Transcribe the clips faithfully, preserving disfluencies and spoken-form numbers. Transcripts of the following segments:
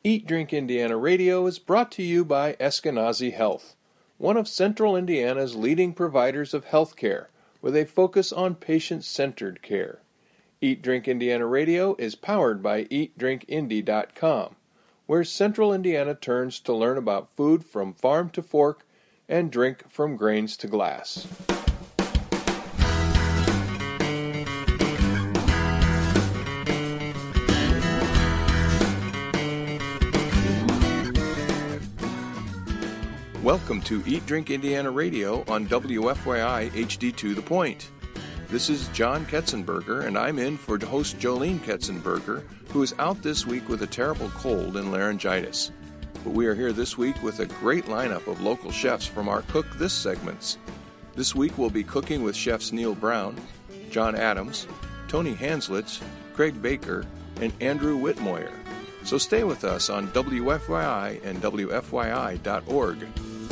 Eat Drink Indiana Radio is brought to you by Eskenazi Health, one of Central Indiana's leading providers of health care, with a focus on patient-centered care. Eat Drink Indiana Radio is powered by eat drink indy dot com, where Central Indiana turns to learn about food from farm to fork and drink from grains to glass. Welcome to Eat Drink Indiana Radio on W F Y I H D two The Point. This is John Ketzenberger, and I'm in for host Jolene Ketzenberger, who is out this week with a terrible cold and laryngitis. But we are here this week with a great lineup of local chefs from our Cook This segments. This week we'll be cooking with chefs Neil Brown, John Adams, Tony Hanslitz, Craig Baker, and Andrew Whitmoyer. So stay with us on W F Y I and W F Y I dot org.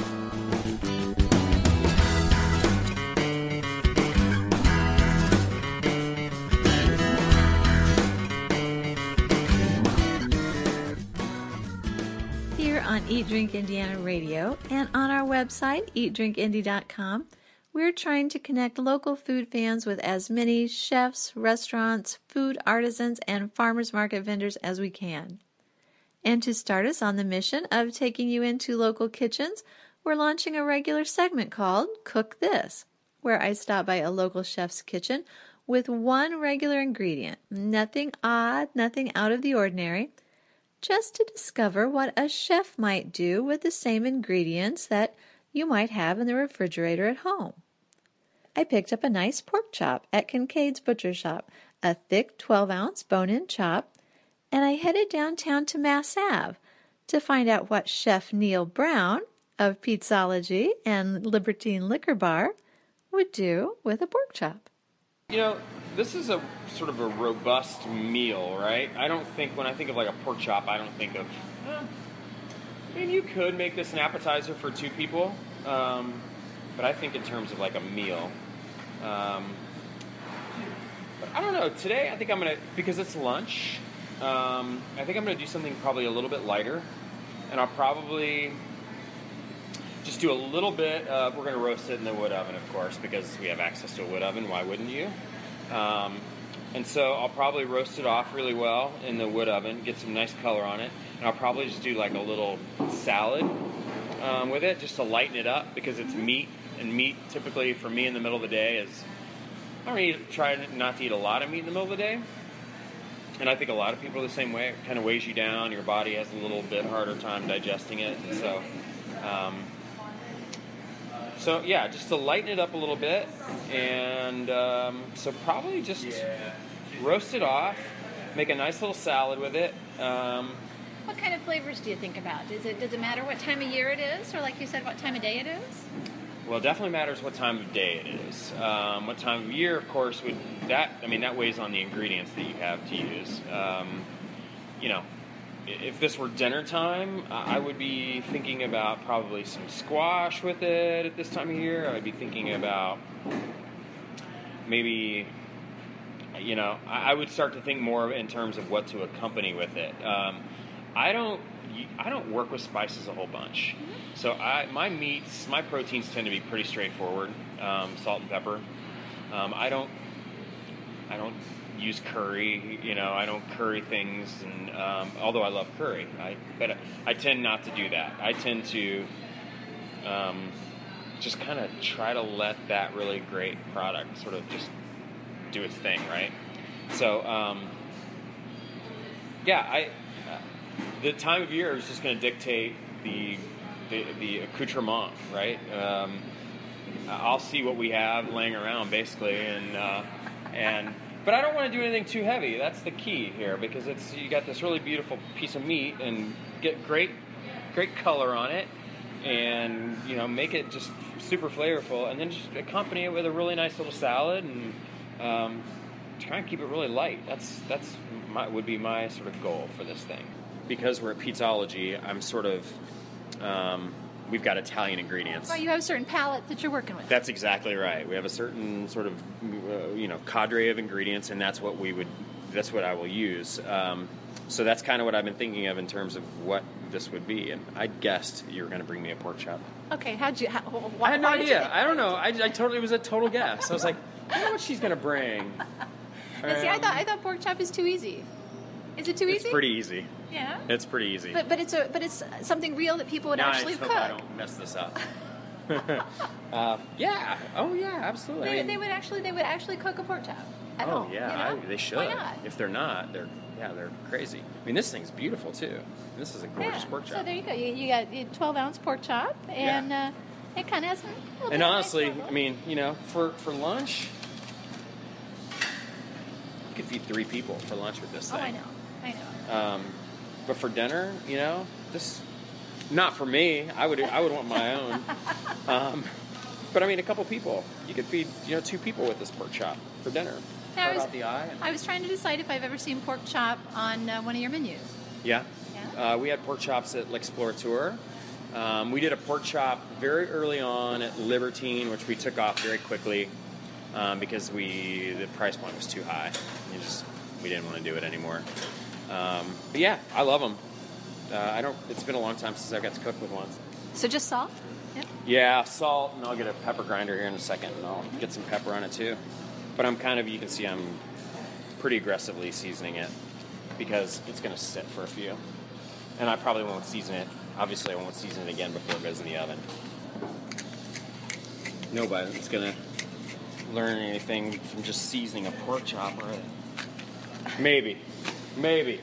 On Eat Drink Indiana Radio and on our website, eat drink indy dot com, we're trying to connect local food fans with as many chefs, restaurants, food artisans, and farmers market vendors as we can. And to start us on the mission of taking you into local kitchens, we're launching a regular segment called Cook This, where I stop by a local chef's kitchen with one regular ingredient, nothing odd, nothing out of the ordinary, just to discover what a chef might do with the same ingredients that you might have in the refrigerator at home. I picked up a nice pork chop at Kincaid's Butcher Shop, a thick twelve-ounce bone-in chop, and I headed downtown to Mass Ave to find out what Chef Neil Brown of Pizzology and Libertine Liquor Bar would do with a pork chop. You know, this is a sort of a robust meal, right? I don't think, when I think of like a pork chop, I don't think of, eh, I mean, you could make this an appetizer for two people, um, but I think in terms of like a meal. Um, but I don't know, today I think I'm going to, because it's lunch, um, I think I'm going to do something probably a little bit lighter, and I'll probably just do a little bit of, we're going to roast it in the wood oven, of course, because we have access to a wood oven. Why wouldn't you? Um, and so I'll probably roast it off really well in the wood oven, get some nice color on it, and I'll probably just do like a little salad um, with it, just to lighten it up, because it's meat, and meat typically for me in the middle of the day is, I don't eat, try not to eat a lot of meat in the middle of the day, and I think a lot of people are the same way. It kind of weighs you down, your body has a little bit harder time digesting it, and so... Um, So, yeah, just to lighten it up a little bit, and um, so probably just roast it off, make a nice little salad with it. Um, what kind of flavors do you think about? Does it does it matter what time of year it is, or like you said, what time of day it is? Well, it definitely matters what time of day it is. Um, what time of year, of course, would that, I mean, that weighs on the ingredients that you have to use. Um, you know, if this were dinner time, I would be thinking about probably some squash with it at this time of year. I would be thinking about maybe, you know, I would start to think more in terms of what to accompany with it. Um, I don't, I don't work with spices a whole bunch. So I, my meats, my proteins tend to be pretty straightforward. Um, salt and pepper. Um, I don't, I don't. use curry, you know, I don't curry things, and um, although I love curry, I but I tend not to do that. I tend to um, just kind of try to let that really great product sort of just do its thing, right? So, um, yeah, I uh, the time of year is just going to dictate the, the the accoutrement, right? Um, I'll see what we have laying around, basically, and uh, and. But I don't want to do anything too heavy. That's the key here, because it's you got this really beautiful piece of meat and get great, great color on it, and you know make it just super flavorful, and then just accompany it with a really nice little salad, and um, try and keep it really light. That's that's my, would be my sort of goal for this thing. Because we're at Pizzology, I'm sort of um, we've got Italian ingredients. Well, you have a certain palette that you're working with. That's exactly right. We have a certain sort of, uh, you know, cadre of ingredients, and that's what we would, that's what I will use. Um, So that's kind of what I've been thinking of in terms of what this would be. And I guessed you were going to bring me a pork chop. Okay, how'd you? How, why, I had no why did idea. you- I don't know. I, I totally it was a total guess. I was like, I don't know what she's going to bring. And see, I Um, thought I thought pork chop is too easy. Is it too It's easy? pretty easy. Yeah. It's pretty easy. But but it's a but it's something real that people would now actually I just cook. hope I don't mess this up. uh, yeah. Oh yeah. Absolutely. They, I mean, they would actually they would actually cook a pork chop at oh home. yeah. you know? I, they should. Why not? If they're not, they're yeah, they're crazy. I mean, this thing's beautiful too. This is a gorgeous Yeah. pork chop. So there you go. You, you got a twelve ounce pork chop, and Yeah. uh, it kind of has a little bit And of honestly, nice level. I mean, you know, for, for lunch, you could feed three people for lunch with this oh, thing. I know, I know. Um, but for dinner, you know, this not for me. I would I would want my own. Um, but I mean, a couple people, you could feed you know two people with this pork chop for dinner. Now, I Cut was- out the eye. and- I was trying to decide if I've ever seen pork chop on uh, one of your menus. Yeah. Yeah. Uh, we had pork chops at L'Explorateur. Um, we did a pork chop very early on at Libertine, which we took off very quickly um, because we the price point was too high. You just we didn't want to do it anymore. Um, but yeah, I love them. Uh, I don't. It's been a long time since I got to cook with one. So just salt. Yep. Yeah, salt, and I'll get a pepper grinder here in a second, and I'll get some pepper on it too. But I'm kind of, you can see I'm pretty aggressively seasoning it because it's going to sit for a few. And I probably won't season it. Obviously, I won't season it again before it goes in the oven. Nobody's going to learn anything from just seasoning a pork chop, right? Maybe. Maybe.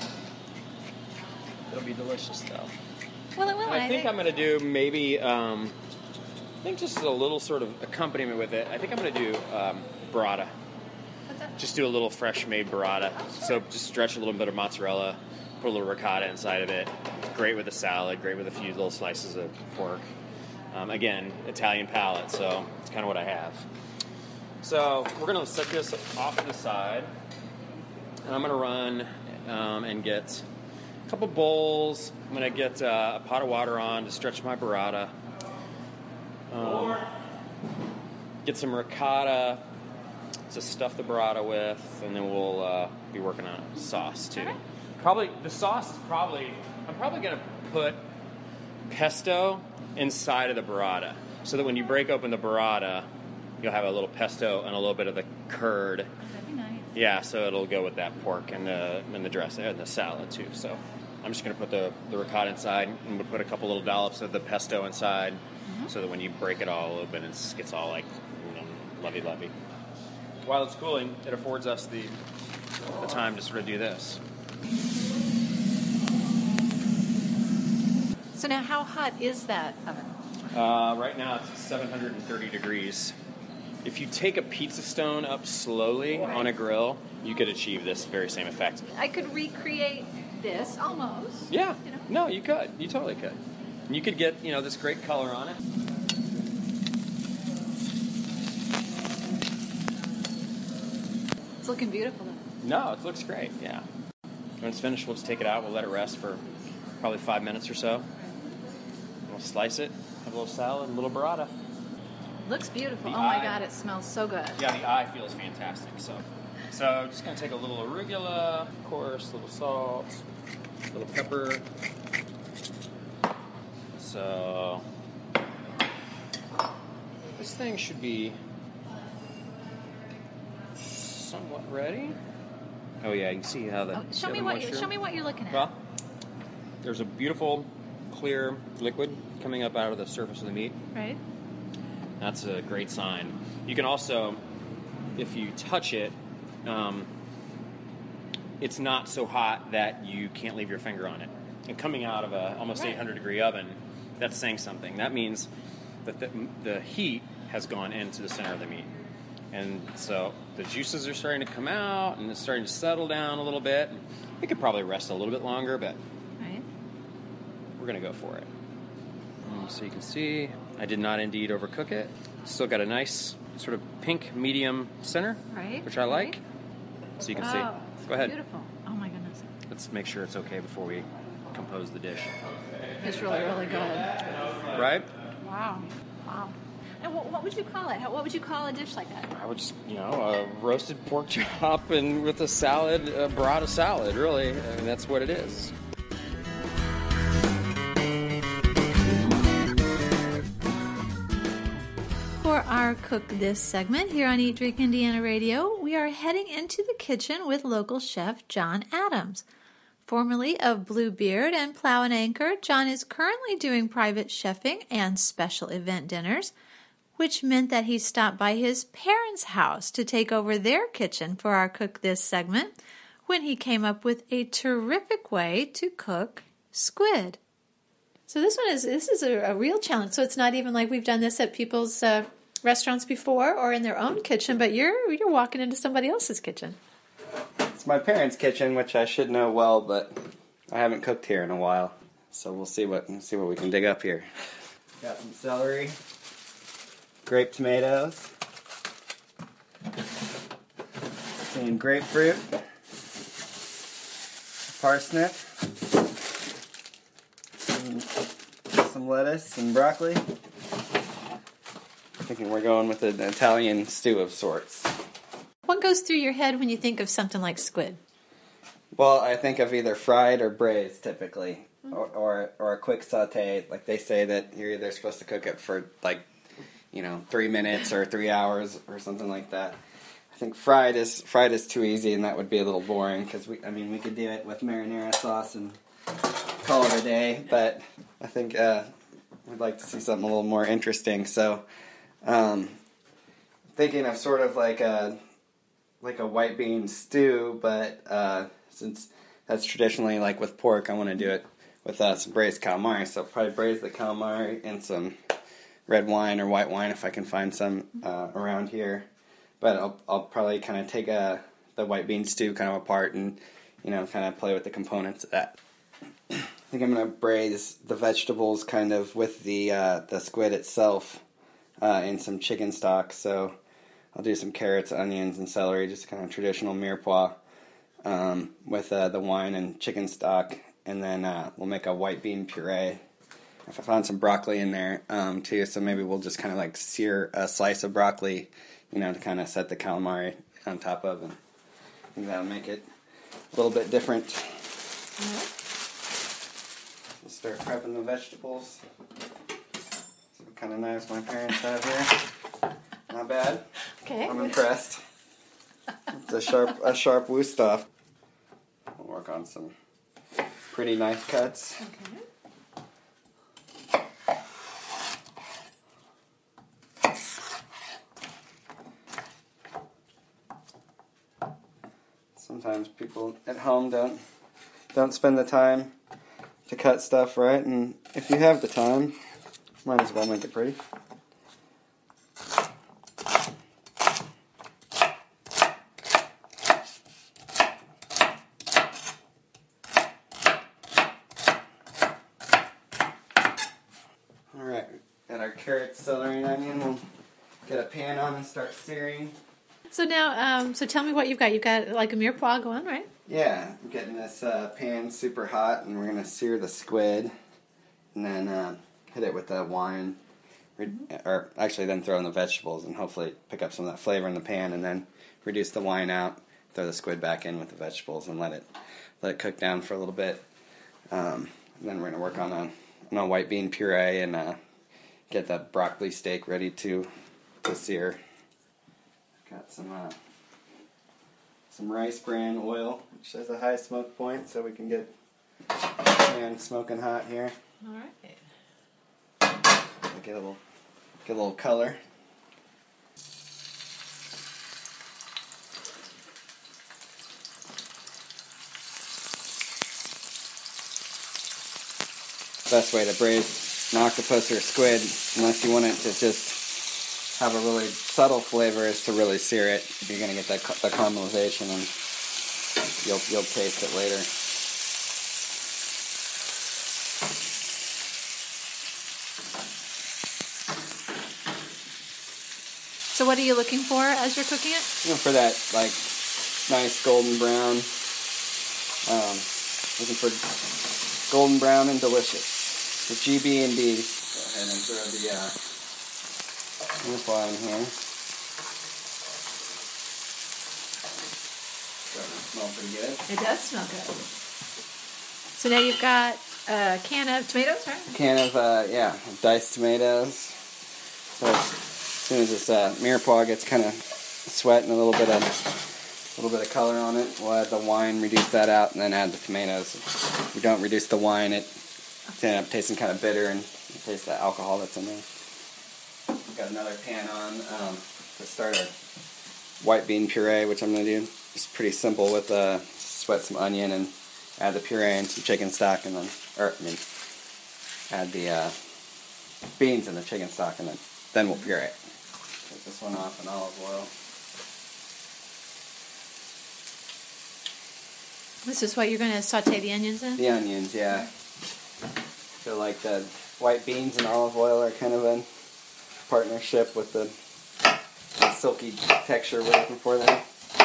It'll be delicious, though. Well, it will. I think I'm going to do maybe, um, I think just a little sort of accompaniment with it. I think I'm going to do um, burrata. What's that? Just do a little fresh made burrata. So just stretch a little bit of mozzarella, put a little ricotta inside of it. Great with a salad, great with a few little slices of pork. Um, again, Italian palate, so it's kind of what I have. So we're going to set this off to the side. And I'm going to run um, and get a couple bowls. I'm going to get uh, a pot of water on to stretch my burrata. Um, get some ricotta to stuff the burrata with, and then we'll uh, be working on sauce too. Okay. Probably the sauce is probably I'm probably going to put pesto inside of the burrata, so that when you break open the burrata, you'll have a little pesto and a little bit of the curd. That'd be nice. Yeah, so it'll go with that pork and the and the dressing and the salad too. So I'm just going to put the, the ricotta inside, and we'll put a couple little dollops of the pesto inside, mm-hmm. so that when you break it all open, it gets all like you know, lovey-lovey. While it's cooling, it affords us the the time to sort of do this. So now, how hot is that oven? Uh, right now it's seven hundred thirty degrees. If you take a pizza stone up slowly on a grill, you could achieve this very same effect. I could recreate this almost. Yeah. You know? No, you could. You totally could. And you could get, you know, this great color on it. It's looking beautiful though. No, it looks great, yeah. When it's finished, we'll just take it out. We'll let it rest for probably five minutes or so. We'll slice it, have a little salad, and a little burrata. Looks beautiful. The Oh my eye- God, it smells so good. Yeah, the eye feels fantastic. So, so just gonna take a little arugula, of course, a little salt, a little pepper. So this thing should be somewhat ready. Oh yeah, you can see how the Oh, show the me what you, moisture- show me what you're looking at. Well, there's a beautiful, clear liquid coming up out of the surface of the meat. Right. That's a great sign. You can also, if you touch it, um, it's not so hot that you can't leave your finger on it. And coming out of a almost Right. eight hundred degree oven, that's saying something. That means that the, the heat has gone into the center of the meat. And so the juices are starting to come out, and it's starting to settle down a little bit. It could probably rest a little bit longer, but Right. we're going to go for it. Um, so you can see, I did not indeed overcook it. Still got a nice sort of pink medium center, Right. which I like. Right. So you can Oh, see. Go ahead. Beautiful. Oh my goodness. Let's make sure it's okay before we compose the dish. It's really, really good. Right? Wow. Wow. And what, what would you call it? How, what would you call a dish like that? I would just, you know, a roasted pork chop and with a salad, a burrata salad, really. I mean, that's what it is. For our Cook This segment here on Eat Drink Indiana Radio, we are heading into the kitchen with local chef John Adams. Formerly of Bluebeard and Plow and Anchor, John is currently doing private chefing and special event dinners, which meant that he stopped by his parents' house to take over their kitchen for our Cook This segment when he came up with a terrific way to cook squid. So this one is this is a, a real challenge. So it's not even like we've done this at people's uh, restaurants before or in their own kitchen, but you're you're walking into somebody else's kitchen. It's my parents' kitchen, which I should know well, but I haven't cooked here in a while. So we'll see what see what we can dig up here. Got some celery, grape tomatoes, some grapefruit, parsnip, some, some lettuce and broccoli. Thinking we're going with an Italian stew of sorts. What goes through your head when you think of something like squid? Well, I think of either fried or braised, typically, mm-hmm. or, or or a quick saute. Like they say that you're either supposed to cook it for like, you know, three minutes or three hours or something like that. I think fried is fried is too easy, and that would be a little boring because we, I mean, we could do it with marinara sauce and call it a day. But I think uh, we'd like to see something a little more interesting. So, um, thinking of sort of like a like a white bean stew, but uh, since that's traditionally like with pork, I want to do it with uh, some braised calamari. So I'll probably braise the calamari in some red wine or white wine if I can find some uh, around here. But I'll I'll probably kind of take a the white bean stew kind of apart and, you know, kind of play with the components of that. I think I'm gonna braise the vegetables kind of with the uh, the squid itself uh, in some chicken stock. So I'll do some carrots, onions, and celery, just kind of traditional mirepoix um, with uh, the wine and chicken stock, and then uh, we'll make a white bean puree. If I found some broccoli in there um, too, so maybe we'll just kind of like sear a slice of broccoli, you know, to kind of set the calamari on top of, and I think that'll make it a little bit different. Mm-hmm. We'll start prepping the vegetables. See what kind of knives my parents have here. Not bad. Okay. I'm impressed. It's a sharp, a sharp Wusthof. We'll work on some pretty knife cuts. Okay. Sometimes people at home don't don't spend the time to cut stuff right, and if you have the time, might as well make it pretty. Carrots, celery, and onion. We'll get a pan on and start searing. So now, um, so tell me what you've got. You've got like a mirepoix going, right? Yeah, I'm getting this uh, pan super hot, and we're going to sear the squid, and then uh, hit it with the wine, mm-hmm. or actually then throw in the vegetables, and hopefully pick up some of that flavor in the pan, and then reduce the wine out, throw the squid back in with the vegetables, and let it let it cook down for a little bit. Um, and then we're going to work on a, on a white bean puree and uh, get that broccoli steak ready to, to sear. Got some uh, some rice bran oil, which has a high smoke point, so we can get pan smoking hot here. All right. Get a little get a little color. Best way to braise an octopus or a squid, unless you want it to just have a really subtle flavor, is to really sear it. You're going to get that the caramelization, and you'll you'll taste it later. So what are you looking for as you're cooking it? You know, for that like nice golden brown. Um, looking for golden brown and delicious. The G B and D. Go ahead and throw the uh, this wine here. Starting to smell pretty good. It does smell good. So now you've got a can of tomatoes, right? A can of, uh, yeah, diced tomatoes. So as soon as this uh, mirepoix gets kind of sweat and a little bit of a little bit of color on it, we'll add the wine, reduce that out, and then add the tomatoes. If we don't reduce the wine, it ends up tasting kind of bitter, and you taste the alcohol that's in there. We've got another pan on um, to start our white bean puree, which I'm going to do. It's pretty simple with uh, sweat some onion and add the puree and some chicken stock, and then, or I mean, add the uh, beans and the chicken stock, and then then we'll puree it. Take this one off in olive oil. This is what you're going to saute the onions in? The onions, yeah. I feel like the white beans and olive oil are kind of a partnership with the, the silky texture we're looking for there.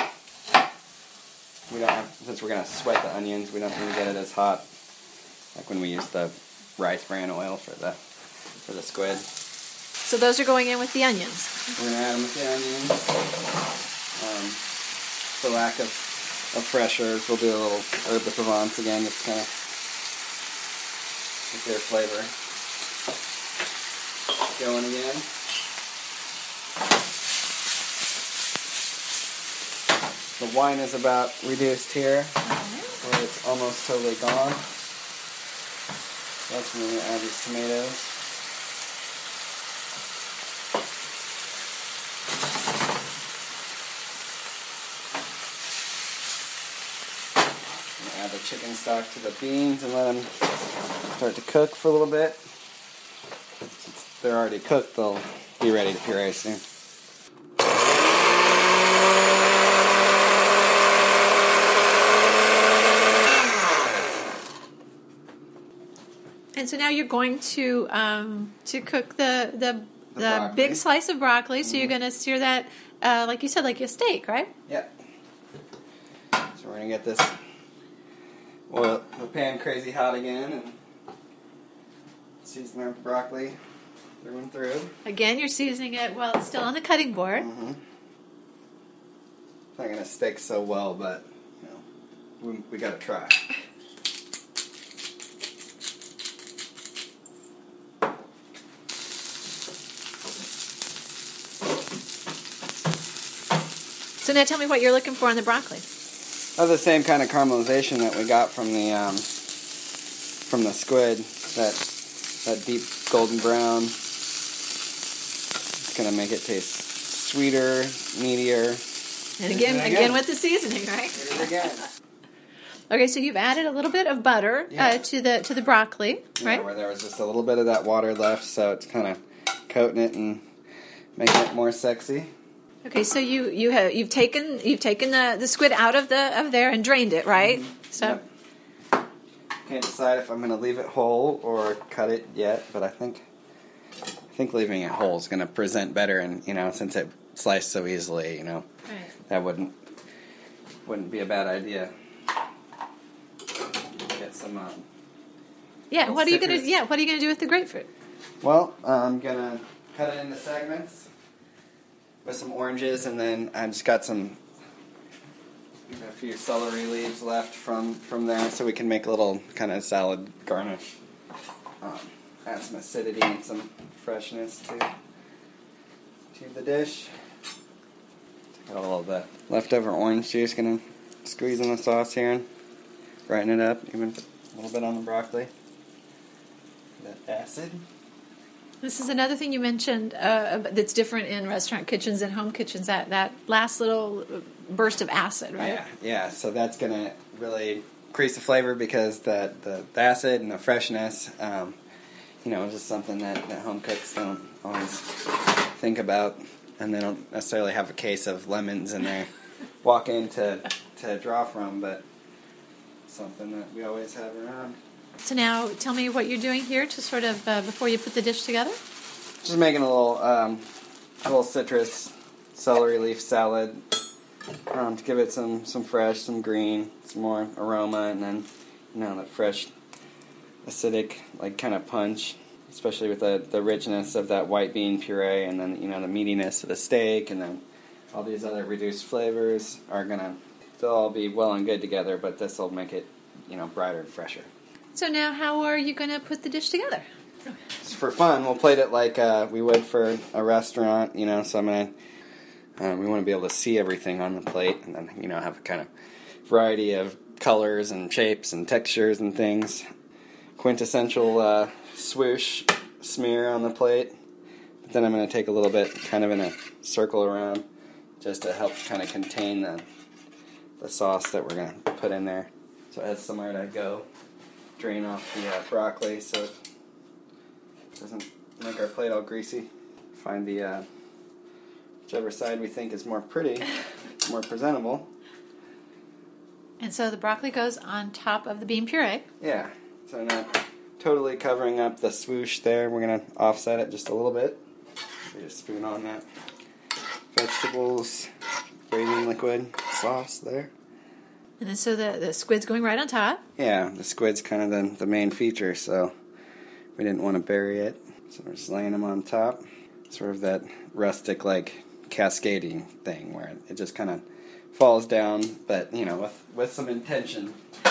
We don't have, since we're going to sweat the onions, we don't need to get it as hot like when we use the rice bran oil for the for the squid. So those are going in with the onions? We're going to add them with the onions. Um, for lack of, of fresh herbs, we'll do a little herb de Provence again, just kind of get their flavor going again. The wine is about reduced here, where it's almost totally gone. That's when we add these tomatoes. And add the chicken stock to the beans and let them start to cook for a little bit. Since they're already cooked, they'll be ready to puree soon. And so now you're going to um, to cook the the, the, the big slice of broccoli. So mm-hmm. You're going to sear that, uh, like you said, like a steak, right? Yep. So we're going to get this oil, the pan crazy hot again, and season our broccoli through and through. Again, you're seasoning it while it's still on the cutting board. Mm-hmm. It's not going to stick so well, but you know, we, we got to try. So now tell me what you're looking for in the broccoli. Oh, the same kind of caramelization that we got from the um, from the squid. That that deep golden brown. It's gonna make it taste sweeter, meatier. And again, again, again with the seasoning, right? Hit it again. Okay, so you've added a little bit of butter yeah. uh, to the to the broccoli, right? Yeah, where there was just a little bit of that water left, so it's kind of coating it and making it more sexy. Okay, so you you have you've taken you've taken the, the squid out of the of there and drained it, right? Mm-hmm. So yep. Can't decide if I'm going to leave it whole or cut it yet, but I think I think leaving it whole is going to present better, and you know, since it sliced so easily, you know, right. that wouldn't wouldn't be a bad idea. Get some. Um, yeah. What citrus. are you gonna Yeah. What are you gonna do with the grapefruit? Well, I'm gonna cut it into segments with some oranges, and then I just got some a few celery leaves left from, from there, so we can make a little kind of salad garnish. Um, add some acidity and some freshness to to the dish. Got a little of the leftover orange juice, gonna squeeze in the sauce here and brighten it up, even a little bit on the broccoli. That acid. This is another thing you mentioned uh, that's different in restaurant kitchens and home kitchens, that, that last little burst of acid, right? Yeah, yeah. So that's going to really increase the flavor because the, the, the acid and the freshness, um, you know, is just something that, that home cooks don't always think about, and they don't necessarily have a case of lemons in there walk in to, to draw from, but something that we always have around. So now, tell me what you're doing here to sort of, uh, before you put the dish together? Just making a little, um, a little citrus celery leaf salad um, to give it some, some fresh, some green, some more aroma, and then, you know, that fresh, acidic, like, kind of punch. especially with the, the richness of that white bean puree, and then, you know, the meatiness of the steak, and then all these other reduced flavors are going to, they'll all be well and good together, but this will make it, you know, brighter and fresher. So now how are you going to put the dish together? For fun, we'll plate it like uh, we would for a restaurant, you know, so I'm going to, um, we want to be able to see everything on the plate, and then, you know, have a kind of variety of colors and shapes and textures and things. Quintessential uh, swoosh smear on the plate. But then I'm going to take a little bit kind of in a circle around just to help kind of contain the, the sauce that we're going to put in there. So it has somewhere to go. Drain off the uh, broccoli so it doesn't make our plate all greasy. Find the uh, whichever side we think is more pretty, more presentable. And so the broccoli goes on top of the bean puree. Yeah, so not totally covering up the swoosh there. We're going to offset it just a little bit. So just spoon on that vegetables, braising liquid sauce there. And then so the, the squid's going right on top. Yeah, the squid's kind of the, the main feature, so we didn't want to bury it. So we're just laying them on top. Sort of that rustic, like, cascading thing where it just kind of falls down, but, you know, with, with some intention.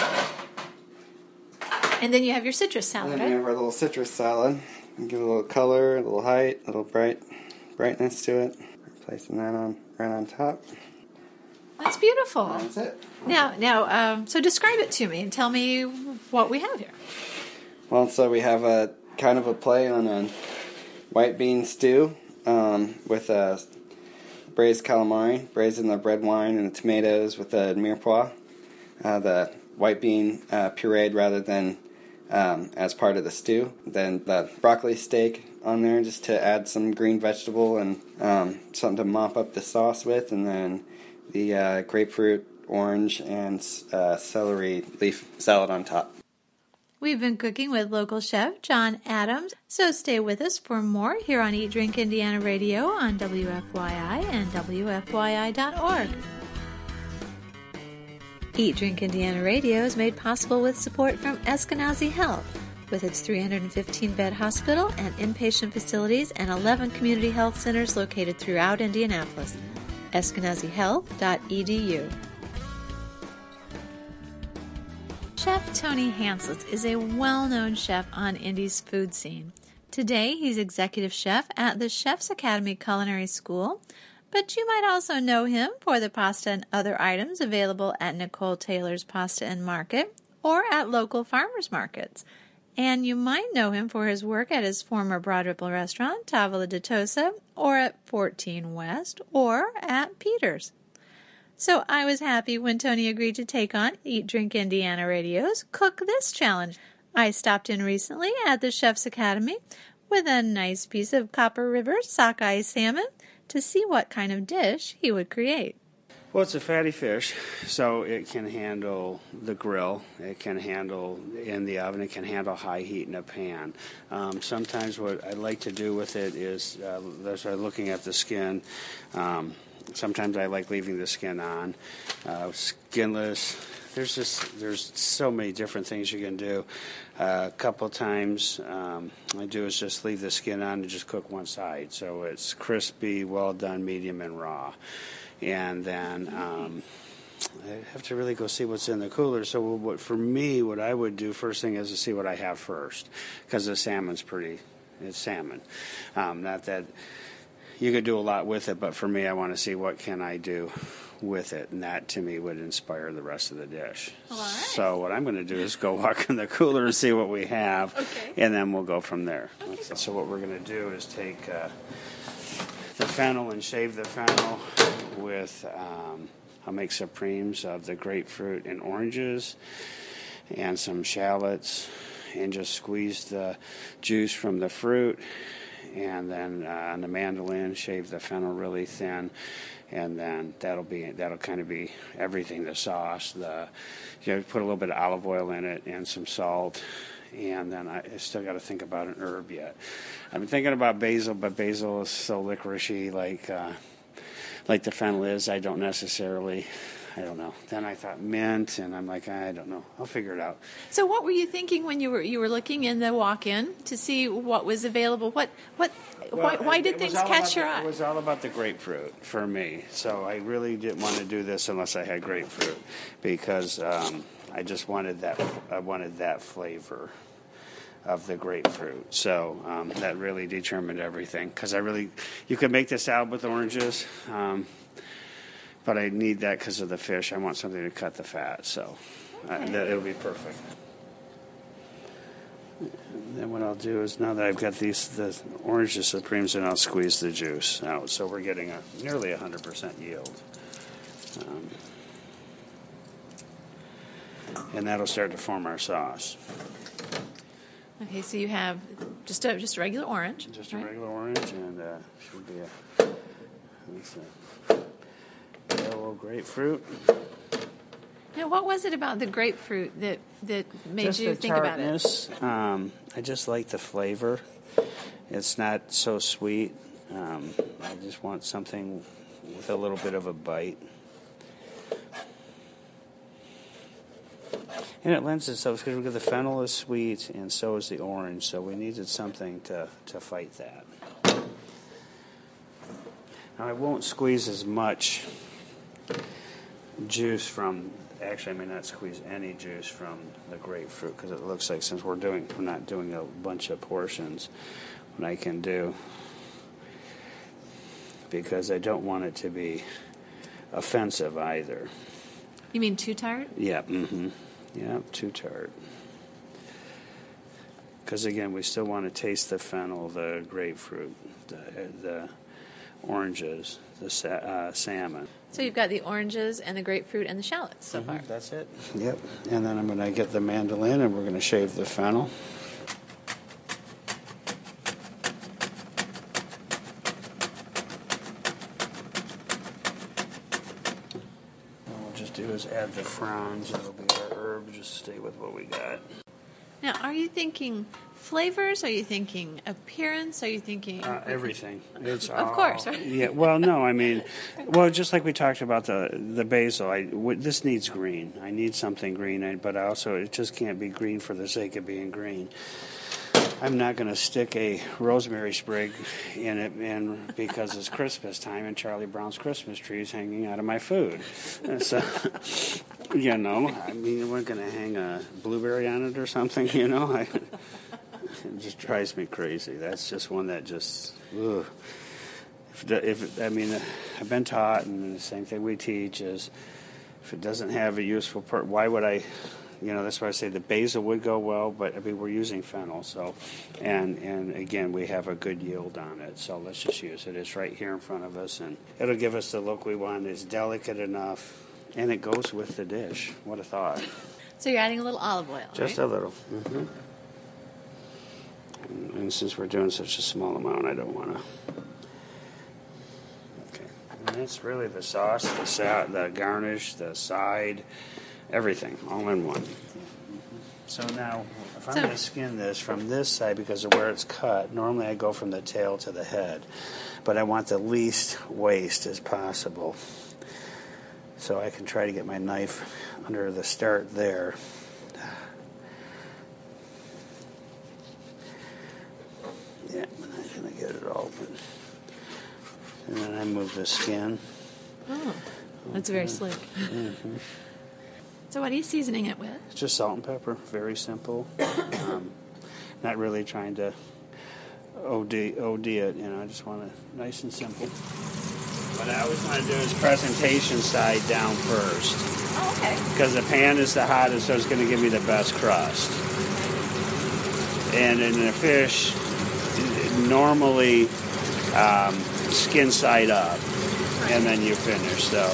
And then you have your citrus salad, And then right? we have our little citrus salad. Give it a little color, a little height, a little bright brightness to it. Placing that on right on top. That's beautiful. And that's it. Now, now, um, so describe it to me and tell me what we have here. Well, so we have a kind of a play on a white bean stew um, with a braised calamari, braised in the red wine and the tomatoes with the mirepoix. Uh, the white bean uh, pureed rather than um, as part of the stew. Then the broccoli steak on there just to add some green vegetable and um, something to mop up the sauce with. And then the uh, grapefruit, orange, and uh, celery leaf salad on top. We've been cooking with local chef John Adams, so stay with us for more here on Eat Drink Indiana Radio on W F Y I and W F Y I dot org. Eat Drink Indiana Radio is made possible with support from Eskenazi Health, with its three hundred fifteen bed hospital and inpatient facilities and eleven community health centers located throughout Indianapolis. eskenazi health dot e d u. Chef Tony Hanslitz is a well-known chef on Indy's food scene. Today, he's executive chef at the Chef's Academy Culinary School, but you might also know him for the pasta and other items available at Nicole Taylor's Pasta and Market or at local farmers markets. And you might know him for his work at his former Broad Ripple restaurant, Tavola di Tosa, or at fourteen West, or at Peter's. So I was happy when Tony agreed to take on Eat Drink Indiana Radio's Cook This Challenge. I stopped in recently at the Chef's Academy with a nice piece of Copper River sockeye salmon to see what kind of dish he would create. Well, it's a fatty fish, so it can handle the grill. It can handle in the oven. It can handle high heat in a pan. Um, sometimes what I like to do with it is, uh, as I'm looking at the skin, um, sometimes I like leaving the skin on. Uh, skinless. There's just there's so many different things you can do. Uh, a couple times um, I do is just leave the skin on and just cook one side, so it's crispy, well done, medium, and raw. And then um, I have to really go see what's in the cooler. So what, for me, what I would do first thing is to see what I have first, because the salmon's pretty, it's salmon. Um, not that you could do a lot with it, but for me, I want to see what can I do with it, and that to me would inspire the rest of the dish. All right. So what I'm going to do is go walk in the cooler and see what we have, okay. and then we'll go from there. Okay. So what we're going to do is take uh, the fennel and shave the fennel with, um, I'll make supremes of the grapefruit and oranges and some shallots, and just squeeze the juice from the fruit. And then uh, on the mandolin, shave the fennel really thin, and then that'll be that'll kind of be everything. The sauce, the you know, put a little bit of olive oil in it and some salt, and then I, I still got to think about an herb yet. I've been thinking about basil, but basil is so licoricey, like uh, like the fennel is. I don't necessarily I don't know. Then I thought mint, and I'm like, I don't know. I'll figure it out. So what were you thinking when you were you were looking in the walk-in to see what was available? What what Well, why, why it- did it was things all catch about your the- eye? It was all about the grapefruit for me. So I really didn't want to do this unless I had grapefruit, because um, I just wanted that. I wanted that flavor of the grapefruit. So um, that really determined everything. Because I really, you could make this salad with oranges, um, but I need that because of the fish. I want something to cut the fat. So uh, Okay. that, it'll be perfect. And then what I'll do is, now that I've got these the oranges supremes, and I'll squeeze the juice out. So we're getting a nearly one hundred percent yield. Um, and that'll start to form our sauce. Okay, so you have just a just a regular orange. Just a right? regular orange, and uh, should be a, that's a yellow grapefruit. Now, what was it about the grapefruit that that made Just you the think about it? tartness. Um, I just like the flavor. It's not so sweet. Um, I just want something with a little bit of a bite. And it lends itself, because the fennel is sweet and so is the orange, so we needed something to, to fight that. Now, I won't squeeze as much juice from, actually I may not squeeze any juice from the grapefruit, because it looks like, since we're doing, we're not doing a bunch of portions, what I can do, because I don't want it to be offensive either. You mean too tart? Yeah, mm-hmm. Yeah, too tart. Because again, we still want to taste the fennel, the grapefruit, the, the oranges, the sa- uh, salmon. So you've got the oranges and the grapefruit and the shallots so Mhm, far. That's it. Yep. And then I'm going to get the mandolin, and we're going to shave the fennel. What we'll just do is add the fronds. It'll be our herb. Just stay with what we got. Now, are you thinking flavors? Are you thinking appearance? Are you thinking Uh, everything. It's Of all- course, right? Yeah. Well, no. I mean, well, just like we talked about the the basil. I w- this needs green. I need something green, I- but I also it just can't be green for the sake of being green. I'm not going to stick a rosemary sprig in it, and because it's Christmas time and Charlie Brown's Christmas tree is hanging out of my food. And so, you know, I mean, we're going to hang a blueberry on it or something. You know, I, it just drives me crazy. That's just one that just, ugh. If, the- if I mean, I've been taught, and the same thing we teach is, if it doesn't have a useful part, why would I? You know, that's why I say the basil would go well, but I mean, we're using fennel, so, and and again, we have a good yield on it, so let's just use it. It's right here in front of us, and it'll give us the look we want. It's delicate enough, and it goes with the dish. What a thought. So you're adding a little olive oil, Just right? a little. Mm-hmm. And, and since we're doing such a small amount, I don't want to. Okay. And that's really the sauce, the sa- the garnish, the side, everything, all in one. So now, if I'm So- going to skin this from this side because of where it's cut, normally I go from the tail to the head, but I want the least waste as possible. So I can try to get my knife under the start there. Yeah, I'm not going to get it all. But, and then I move the skin. Oh, that's very slick. Mm-hmm. So what are you seasoning it with? It's just salt and pepper, very simple. Um, not really trying to O D, O D it, you know, I just want it nice and simple. What I always want to do is presentation side down first. Oh, okay. Because the pan is the hottest, so it's going to give me the best crust. And in the fish, normally um, skin side up, and then you finish, so.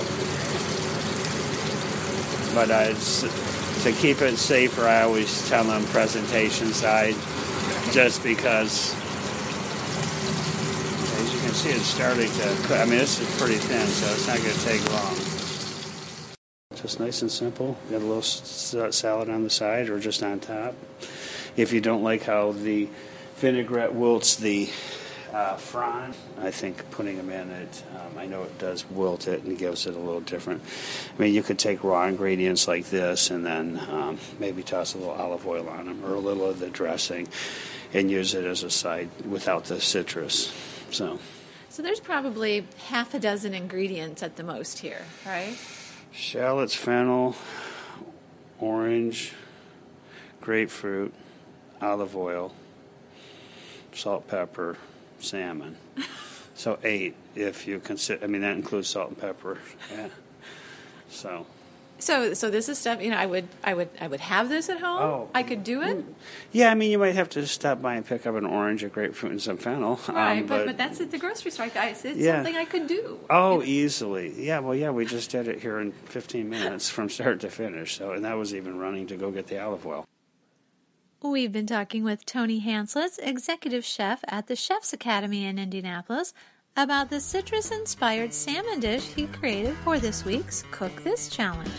But I, to keep it safer, I always tell them presentation side, just because, as you can see, it's starting to cook. I mean, this is pretty thin, so it's not going to take long. Just nice and simple. Got a little s- salad on the side or just on top. If you don't like how the vinaigrette wilts the Uh, Fran, I think putting them in it, um, I know it does wilt it and gives it a little different. I mean, you could take raw ingredients like this and then um, maybe toss a little olive oil on them or a little of the dressing and use it as a side without the citrus. So, So there's probably half a dozen ingredients at the most here, right? shallots, fennel, orange, grapefruit, olive oil, salt, pepper, salmon. So eight, if you consider. I mean, that includes salt and pepper. Yeah. So. So, so this is stuff, you know, I would, I would, I would have this at home. Oh. I could do it. Yeah, I mean, you might have to stop by and pick up an orange, a grapefruit, and some fennel. Right, um, but, but that's at the grocery store. It's it's Yeah. something I could do. Oh, You know? easily. Yeah, well, yeah, we just did it here in fifteen minutes from start to finish. So, and that was even running to go get the olive oil. We've been talking with Tony Hanslitz, executive chef at the Chef's Academy in Indianapolis, about the citrus-inspired salmon dish he created for this week's Cook This Challenge.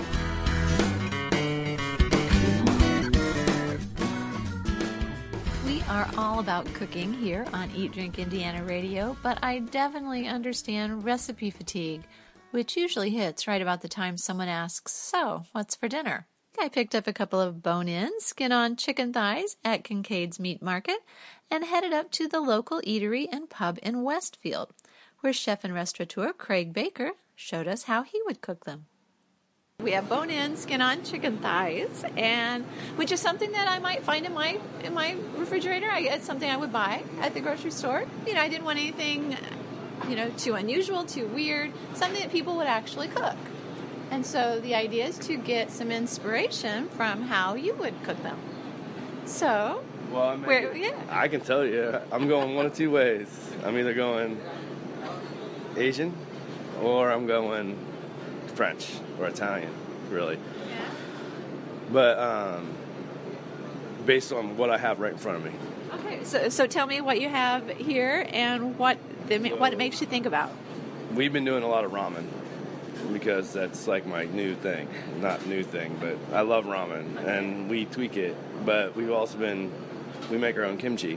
We are all about cooking here on Eat Drink Indiana Radio, but I definitely understand recipe fatigue, which usually hits right about the time someone asks, "So, what's for dinner?" I picked up a couple of bone-in, skin-on chicken thighs at Kincaid's Meat Market and headed up to the local eatery and pub in Westfield, where chef and restaurateur Craig Baker showed us how he would cook them. We have bone-in, skin-on chicken thighs, and which is something that I might find in my in my refrigerator. I, it's something I would buy at the grocery store. You know, I didn't want anything, you know, too unusual, too weird, something that people would actually cook. And so the idea is to get some inspiration from how you would cook them. So, well, I, mean, where, yeah. I can tell you, I'm going one of two ways. I'm either going Asian or I'm going French or Italian, really. Yeah. But um, based on what I have right in front of me. Okay, so so tell me what you have here and what the, what it makes you think about. We've been doing a lot of ramen because that's like my new thing. Not new thing, but I love ramen, okay. And we tweak it. But we've also been, we make our own kimchi.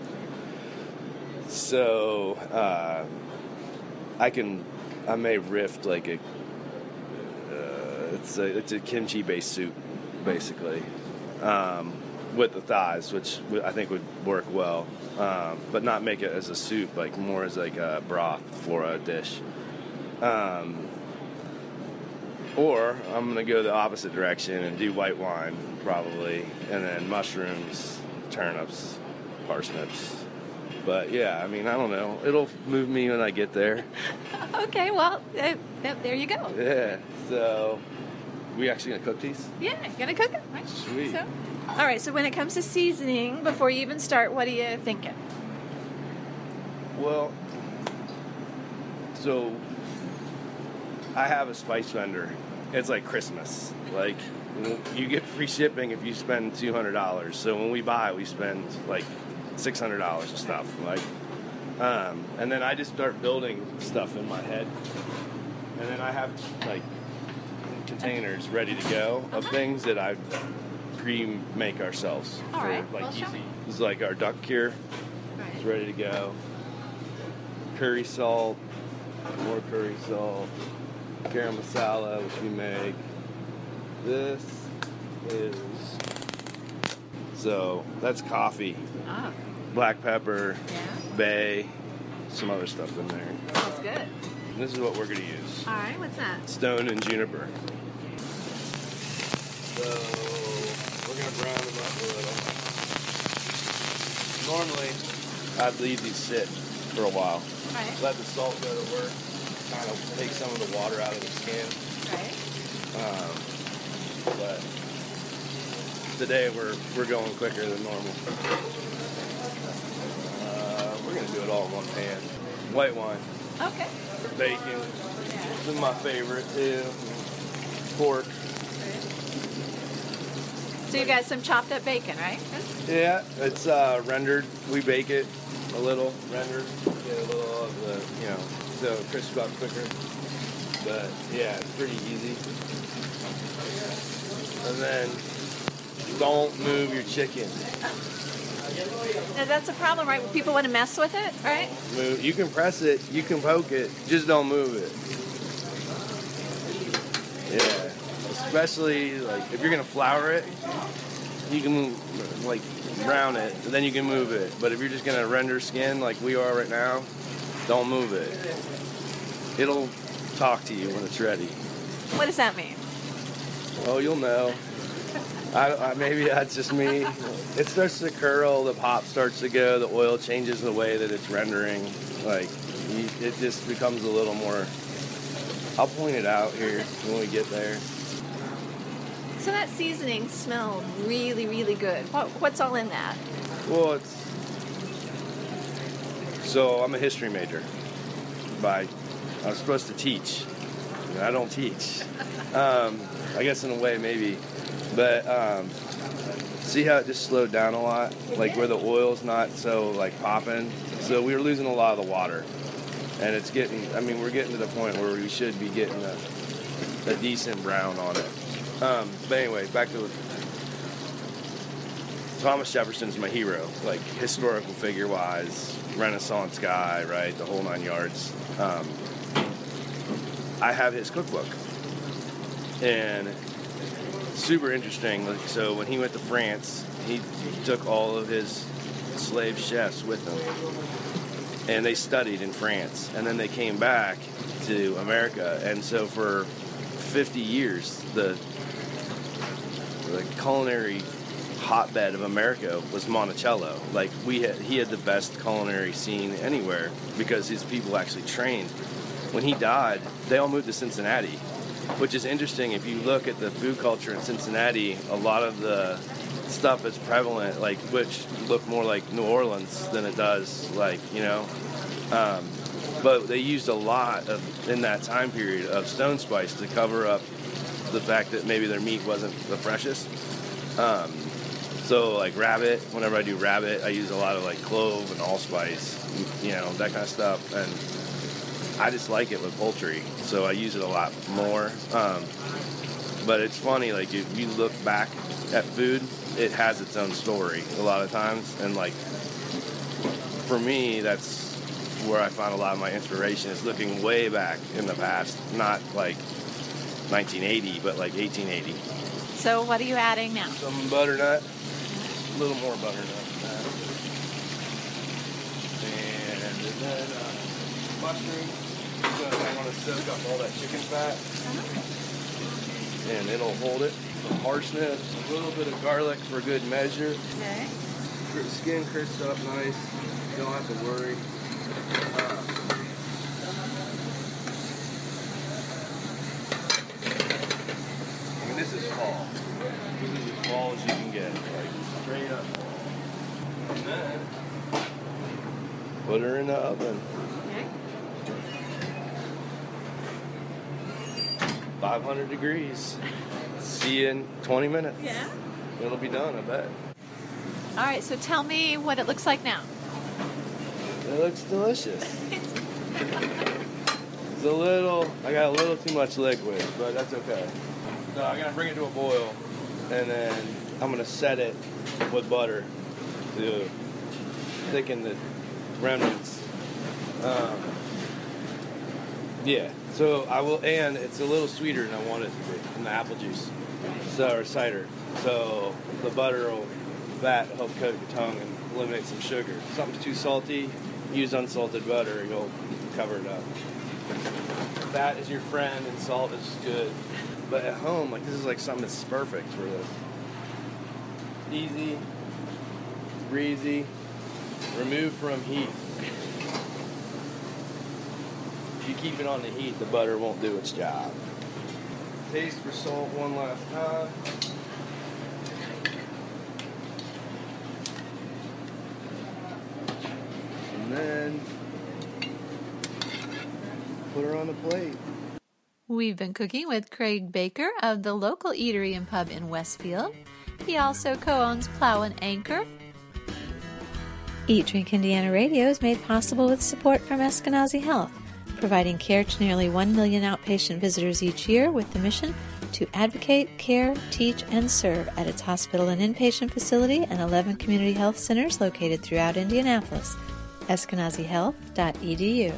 So uh, I can, I may riff like a, uh, it's a, it's a kimchi-based soup, basically, um, with the thighs, which I think would work well, um, but not make it as a soup, like more as like a broth for a dish. Um, Or I'm going to go the opposite direction and do white wine, probably, and then mushrooms, turnips, parsnips. But, yeah, I mean, I don't know. It'll move me when I get there. Okay, well, uh, there you go. Yeah, so we actually going to cook these? Yeah, going to cook them, right? Sweet. So, all right, so when it comes to seasoning, before you even start, what are you thinking? Well, so I have a spice vendor. It's like Christmas. Like, you get free shipping if you spend two hundred dollars. So when we buy, we spend like six hundred dollars of stuff. Like, um, and then I just start building stuff in my head. And then I have like containers ready to go of things that I pre-make ourselves. All for, right. Like Well, show easy. me. This is like our duck cure. Right. It's ready to go. Curry salt, more curry salt. Garam masala, which we make. This is, so that's coffee, Ah, black pepper, yeah. bay, some other stuff in there. Smells good. And this is what we're going to use. All right, what's that? Stone and juniper. So we're going to brown them up a little. Normally, I'd leave these sit for a while. Right. Let the salt go to work. Kind of take some of the water out of the skin. Right. Um, but today we're we're going quicker than normal. Uh, we're gonna do it all in one pan. White wine, Okay. bacon. This is my favorite too. Pork. So you got some chopped up bacon, right? Yeah, it's uh, rendered. We bake it a little, rendered. Get a little of the, you know, so it crisps up quicker. But yeah, it's pretty easy. And then don't move your chicken. Now, that's a problem, right? People want to mess with it, right? Move. You can press it, you can poke it, just don't move it. Yeah. Especially, like, if you're going to flour it, you can, move, like, brown it, and then you can move it. But if you're just going to render skin like we are right now, don't move it. It'll talk to you when it's ready. What does that mean? Oh, you'll know. I, I, maybe that's just me. It starts to curl, the pop starts to go, the oil changes the way that it's rendering. Like, you, it just becomes a little more... I'll point it out here when we get there. So that seasoning smelled really, really good. What, what's all in that? Well, it's... So, I'm a history major. By, I was supposed to teach. I don't teach. Um, I guess in a way, maybe. But um, see how it just slowed down a lot? Like where the oil's not so like popping. So we were losing a lot of the water. And it's getting, I mean, we're getting to the point where we should be getting a, a decent brown on it. Um, but anyway, back to Thomas Jefferson's my hero. Like historical figure wise, Renaissance guy, right? The whole nine yards. Um, I have his cookbook. And super interesting. So when he went to France, he took all of his slave chefs with him, and they studied in France, and then they came back to America. And so for fifty years, the the culinary hotbed of America was Monticello. Like we had, he had the best culinary scene anywhere because his people actually trained. When he died, they all moved to Cincinnati. Which is interesting. If you look at the food culture in Cincinnati, a lot of the stuff that's prevalent, like which look more like New Orleans than it does, like you know. Um, but they used a lot of in that time period of stone spice to cover up the fact that maybe their meat wasn't the freshest. Um, so like rabbit, whenever I do rabbit, I use a lot of like clove and allspice, you know, that kind of stuff, and I just like it with poultry, so I use it a lot more. Um, but it's funny, like if you look back at food, it has its own story a lot of times. And like for me, that's where I find a lot of my inspiration is looking way back in the past, not like nineteen eighty, but like eighteen eighty. So what are you adding now? Some butternut, a little more butternut. And then uh, mushrooms. I want to soak up all that chicken fat, and it'll hold it. Some harshness, a little bit of garlic for good measure. Okay. Skin crisps up nice. You don't have to worry. Uh, I mean, this is fall. This is as fall as you can get, like straight up. And then put her in the oven. five hundred degrees. See you in twenty minutes. Yeah. It'll be done, I bet. All right, so tell me what it looks like now. It looks delicious. It's a little, I got a little too much liquid, but that's okay. So I gotta bring it to a boil, and then I'm gonna set it with butter to thicken the remnants. Um, yeah. So I will, and it's a little sweeter than I want it to be from the apple juice, so or cider. So the butter will, fat help coat your tongue and eliminate some sugar. If something's too salty, use unsalted butter. You'll cover it up. Fat is your friend, and salt is good. But at home, like this is like something that's perfect for this. Easy, breezy, removed from heat. If you keep it on the heat, the butter won't do its job. Taste for salt one last time. And then put her on the plate. We've been cooking with Craig Baker of the local eatery and pub in Westfield. He also co-owns Plow and Anchor. Eat Drink Indiana Radio is made possible with support from Eskenazi Health, providing care to nearly one million outpatient visitors each year with the mission to advocate, care, teach, and serve at its hospital and inpatient facility and eleven community health centers located throughout Indianapolis. eskenazi health dot e d u.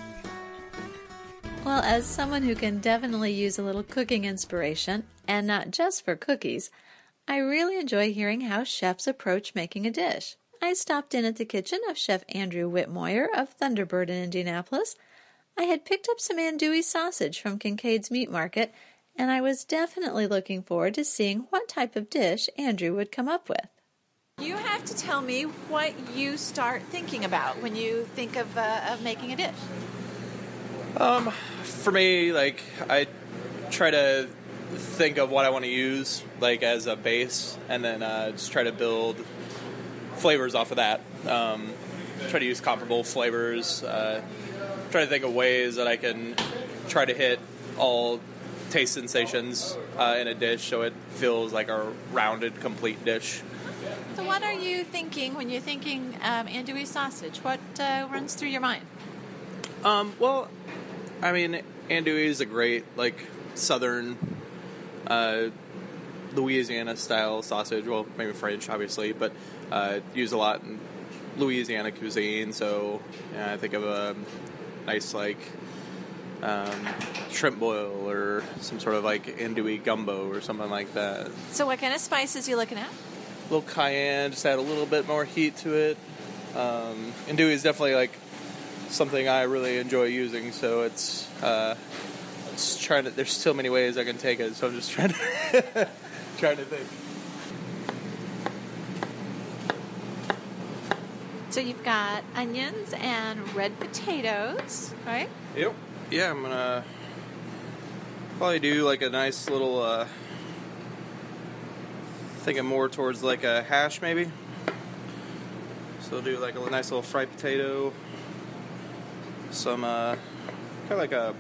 Well, as someone who can definitely use a little cooking inspiration, and not just for cookies, I really enjoy hearing how chefs approach making a dish. I stopped in at the kitchen of Chef Andrew Whitmoyer of Thunderbird in Indianapolis. I had picked up some andouille sausage from Kincaid's Meat Market, and I was definitely looking forward to seeing what type of dish Andrew would come up with. You have to tell me what you start thinking about when you think of, uh, of making a dish. Um, for me, like, I try to think of what I want to use, like, as a base, and then uh, just try to build flavors off of that. Um, try to use comparable flavors. Uh, try to think of ways that I can try to hit all taste sensations uh, in a dish so it feels like a rounded, complete dish. So what are you thinking when you're thinking um, andouille sausage? What uh, runs through your mind? Um, well, I mean, andouille is a great, like, southern uh, Louisiana-style sausage. Well, maybe French, obviously, but uh, used a lot in Louisiana cuisine. So yeah, I think of a nice, like, um, shrimp boil or some sort of, like, andouille gumbo or something like that. So what kind of spices are you looking at? A little cayenne, just add a little bit more heat to it. Um, andouille is definitely, like, something I really enjoy using, so it's uh, just trying to. There's so many ways I can take it, so I'm just trying to trying to think. So you've got onions and red potatoes, right? Yep. Yeah, I'm gonna probably do like a nice little. Uh, thinking more towards like a hash, maybe. So I'll do like a nice little fried potato. Some, uh, kind of like a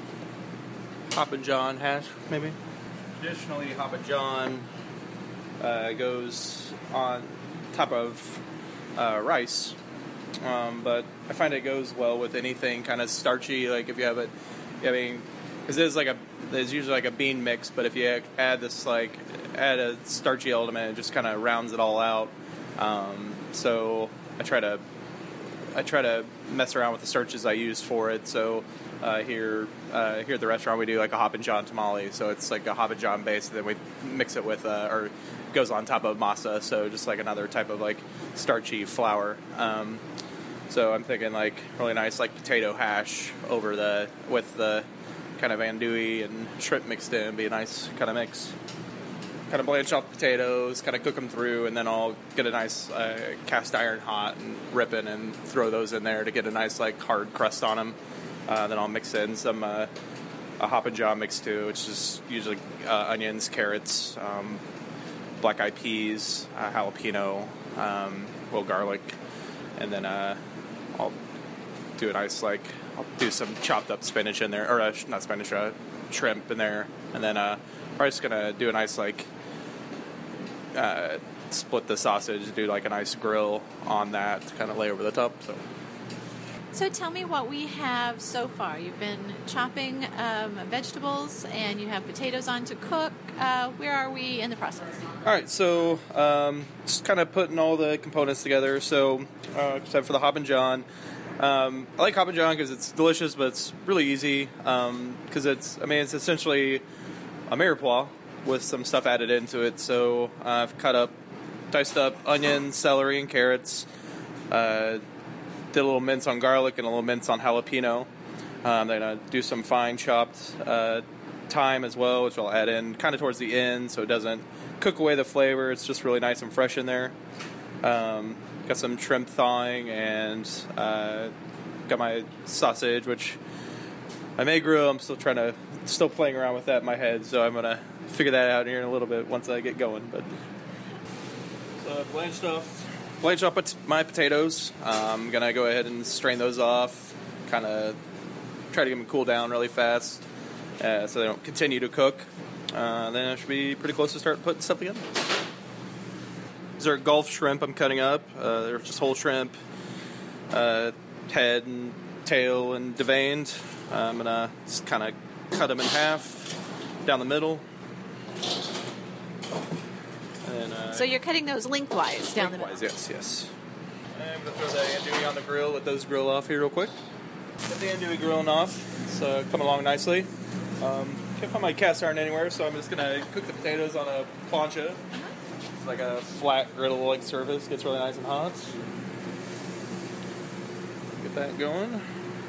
Hoppin' John hash, maybe. Traditionally, Hoppin' John uh, goes on top of uh, rice, um, but I find it goes well with anything kind of starchy. Like if you have it, I mean, because there's like a there's usually like a bean mix, but if you add this like add a starchy element, it just kind of rounds it all out. Um, so I try to. I try to mess around with the starches I use for it. So uh, here, uh, here at the restaurant, we do like a Hoppin' John tamale. So it's like a Hoppin' John base, and then we mix it with, uh, or goes on top of masa. So just like another type of like starchy flour. Um, so I'm thinking like really nice like potato hash over the with the kind of andouille and shrimp mixed in. Be a nice kind of mix. Kind of blanch off potatoes, kind of cook them through, and then I'll get a nice uh, cast iron hot and ripping and throw those in there to get a nice like hard crust on them. Uh, then I'll mix in some uh, a Hoppin' John mix too, which is usually uh, onions, carrots, um, black eyed peas, uh, jalapeno, um, a little garlic, and then uh, I'll do a nice like I'll do some chopped up spinach in there, or uh, not spinach, uh, shrimp in there, and then uh, probably just gonna do a nice like. Uh, split the sausage, do like a nice grill on that to kind of lay over the top. So, so tell me what we have so far. You've been chopping um, vegetables and you have potatoes on to cook. Uh, where are we in the process? All right, so um, just kind of putting all the components together. So, uh, except for the Hoppin' John. Um, I like Hoppin' John because it's delicious, but it's really easy because um, it's, I mean, it's essentially a mirepoix with some stuff added into it. So uh, I've cut up, diced up onions, celery, and carrots. Uh, did a little mince on garlic and a little mince on jalapeno. Um, then I do some fine chopped uh, thyme as well, which I'll add in kind of towards the end so it doesn't cook away the flavor. It's just really nice and fresh in there. Um, got some shrimp thawing and uh, got my sausage, which I may grill. I'm still trying to, still playing around with that in my head, so I'm going to figure that out here in a little bit once I get going. But so blanched off, blanched off my potatoes. Um, I'm gonna go ahead and strain those off. Kind of try to get them cool down really fast, uh, so they don't continue to cook. Uh, then I should be pretty close to start putting stuff together. These are Gulf shrimp I'm cutting up. Uh, they're just whole shrimp, uh, head and tail and deveined. Uh, I'm gonna just kind of cut them in half down the middle. then, uh, So you're cutting those lengthwise down lengthwise, the middle. yes, yes. And I'm going to throw the andouille on the grill, let those grill off here real quick. Get the andouille grilling off. It's uh, coming along nicely. Um, can't find my cast iron anywhere, so I'm just going to cook the potatoes on a plancha. It's like a flat griddle-like surface. Gets really nice and hot. Get that going.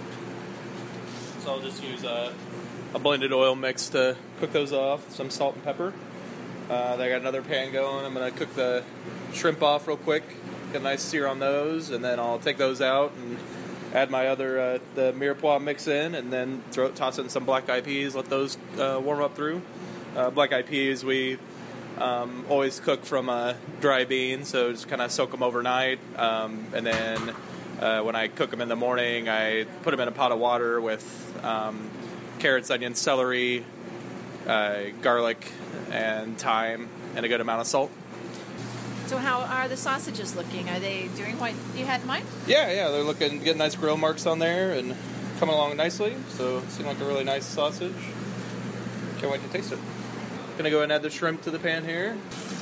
So I'll just use a, a blended oil mix to cook those off. Some salt and pepper. Uh, I got another pan going. I'm going to cook the shrimp off real quick. Get a nice sear on those, and then I'll take those out and add my other uh, the mirepoix mix in, and then throw toss in some black eyed peas. Let those uh, warm up through. Uh, black eyed peas we um, always cook from a dry bean, so just kind of soak them overnight, um, and then uh, when I cook them in the morning, I put them in a pot of water with um, carrots, onions, celery, uh, garlic, and thyme, and a good amount of salt. So how are the sausages looking? Are they doing what you had in mind? Yeah, yeah, they're looking, getting nice grill marks on there and coming along nicely. So it seems like a really nice sausage. Can't wait to taste it. Gonna go ahead and add the shrimp to the pan here.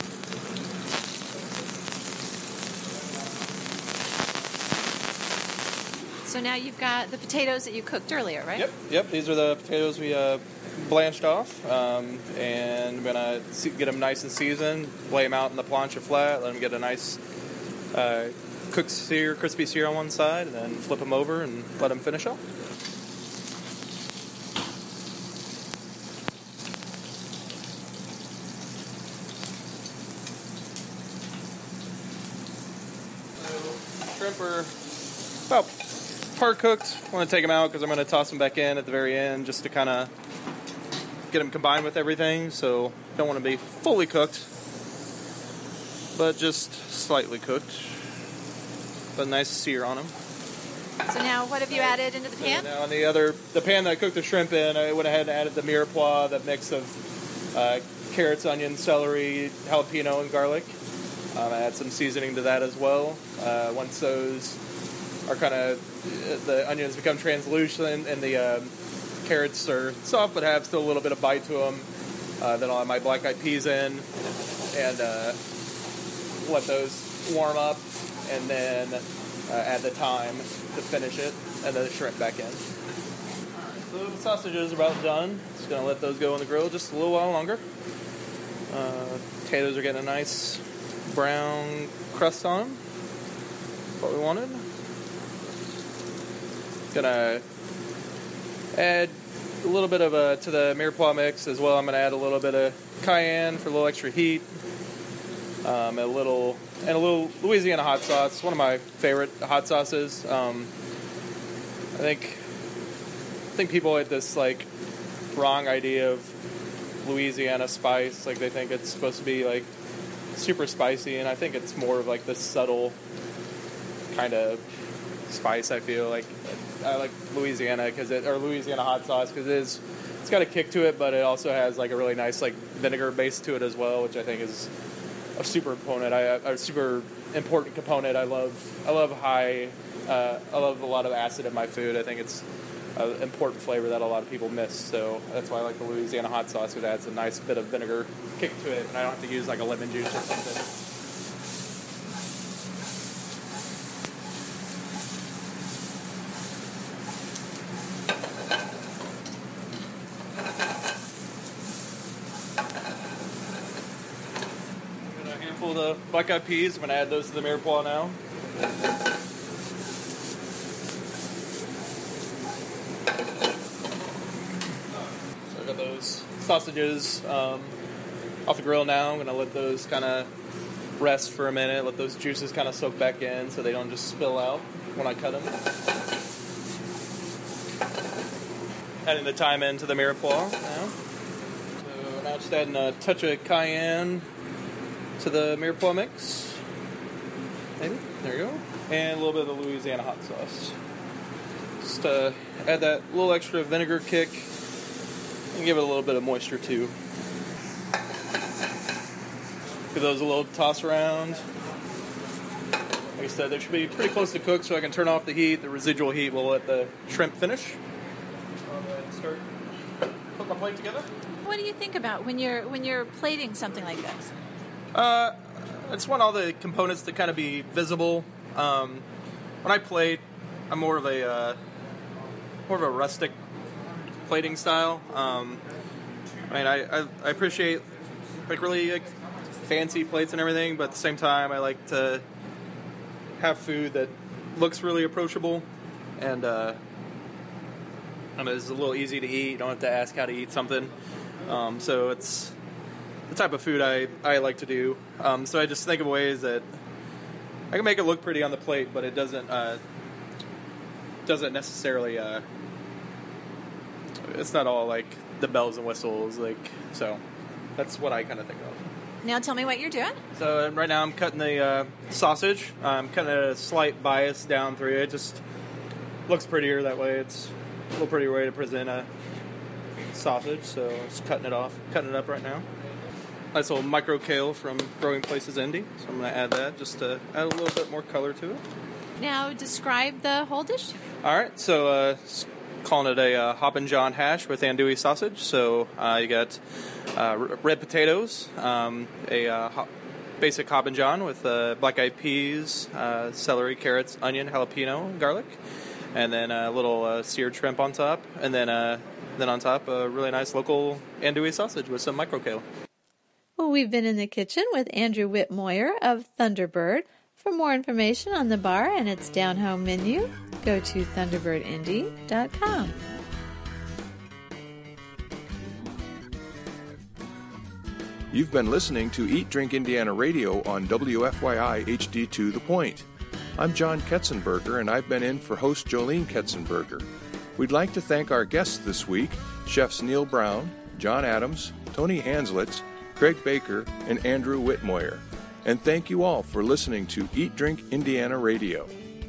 So now you've got the potatoes that you cooked earlier, right? Yep, yep. These are the potatoes we uh, blanched off, um, and I'm gonna see, get them nice and seasoned. Lay them out in the plancha flat. Let them get a nice uh, cooked sear, crispy sear on one side, and then flip them over and let them finish up. So, shrimp are about part cooked. I want to take them out because I'm going to toss them back in at the very end just to kind of get them combined with everything. So don't want to be fully cooked, but just slightly cooked. But a nice sear on them. So now what have you added into the pan? So now in the other, the pan that I cooked the shrimp in, I went ahead and added the mirepoix, that mix of uh, carrots, onions, celery, jalapeno, and garlic. Um, I add some seasoning to that as well. Uh, once those are kind of, the onions become translucent and the um, carrots are soft but have still a little bit of bite to them, uh, then I'll add my black eyed peas in and uh, let those warm up, and then uh, add the thyme to finish it, and then the shrimp back in. Alright, so the sausages are about done. Just going to let those go in the grill just a little while longer. Uh, potatoes are getting a nice brown crust on them. What we wanted. Gonna add a little bit of a, to the mirepoix mix as well. I'm gonna add a little bit of cayenne for a little extra heat. Um, a little and a little Louisiana hot sauce. One of my favorite hot sauces. Um, I think I think people have this like wrong idea of Louisiana spice. Like they think it's supposed to be like super spicy, and I think it's more of like this subtle kind of spice. I feel like I like Louisiana because it or Louisiana hot sauce because it is it's got a kick to it, but it also has like a really nice like vinegar base to it as well, which I think is a super component. I a super important component. I love I love high. Uh, I love a lot of acid in my food. I think it's an important flavor that a lot of people miss. So that's why I like the Louisiana hot sauce. It adds a nice bit of vinegar kick to it, and I don't have to use like a lemon juice or something. The black eyed peas. I'm going to add those to the mirepoix now. So I got those sausages um, off the grill now. I'm going to let those kind of rest for a minute, let those juices kind of soak back in so they don't just spill out when I cut them. Adding the thyme into the mirepoix now. So now just adding a touch of cayenne to the mirepoix mix, maybe, there you go, and a little bit of the Louisiana hot sauce. Just uh, add that little extra vinegar kick and give it a little bit of moisture too. Give those a little toss around. Like I said, they should be pretty close to cook so I can turn off the heat. The residual heat will let the shrimp finish. I'll go ahead and start putting my plate together. What do you think about when you're when you're plating something like this? Uh, I just want all the components to kind of be visible. Um, when I plate, I'm more of a uh, more of a rustic plating style. Um, I mean, I, I, I appreciate like really like, fancy plates and everything, but at the same time, I like to have food that looks really approachable, and uh, I mean, it's a little easy to eat. You don't have to ask how to eat something. Um, so it's the type of food I, I like to do. Um, so I just think of ways that I can make it look pretty on the plate, but it doesn't uh, doesn't necessarily. Uh, it's not all like the bells and whistles, like so. That's what I kind of think of. Now tell me what you're doing. So uh, right now I'm cutting the uh, sausage. I'm cutting a slight bias down through it. Just looks prettier that way. It's a little prettier way to present a sausage. So just cutting it off, cutting it up right now. Nice little micro kale from Growing Places Indy. So I'm going to add that just to add a little bit more color to it. Now describe the whole dish. All right, so uh, calling it a uh, Hoppin' John hash with andouille sausage. So uh, you got uh, red potatoes, um, a uh, ho- basic Hoppin' John with uh, black-eyed peas, uh, celery, carrots, onion, jalapeno, garlic, and then a little uh, seared shrimp on top, and then uh, then on top a really nice local andouille sausage with some micro kale. Well, we've been in the kitchen with Andrew Whitmoyer of Thunderbird. For more information on the bar and its down-home menu, go to thunderbird indy dot com. You've been listening to Eat Drink Indiana Radio on W F Y I H D two The Point. I'm John Ketzenberger, and I've been in for host Jolene Ketzenberger. We'd like to thank our guests this week, Chefs Neil Brown, John Adams, Tony Hanslitz, Craig Baker, and Andrew Whitmoyer. And thank you all for listening to Eat Drink Indiana Radio.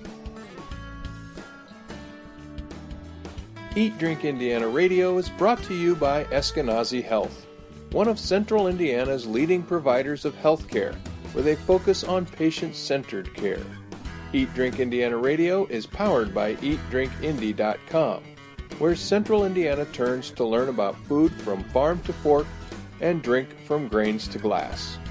Eat Drink Indiana Radio is brought to you by Eskenazi Health, one of Central Indiana's leading providers of health care, where they focus on patient-centered care. Eat Drink Indiana Radio is powered by eat drink indy dot com, where Central Indiana turns to learn about food from farm to fork and drink from grains to glass.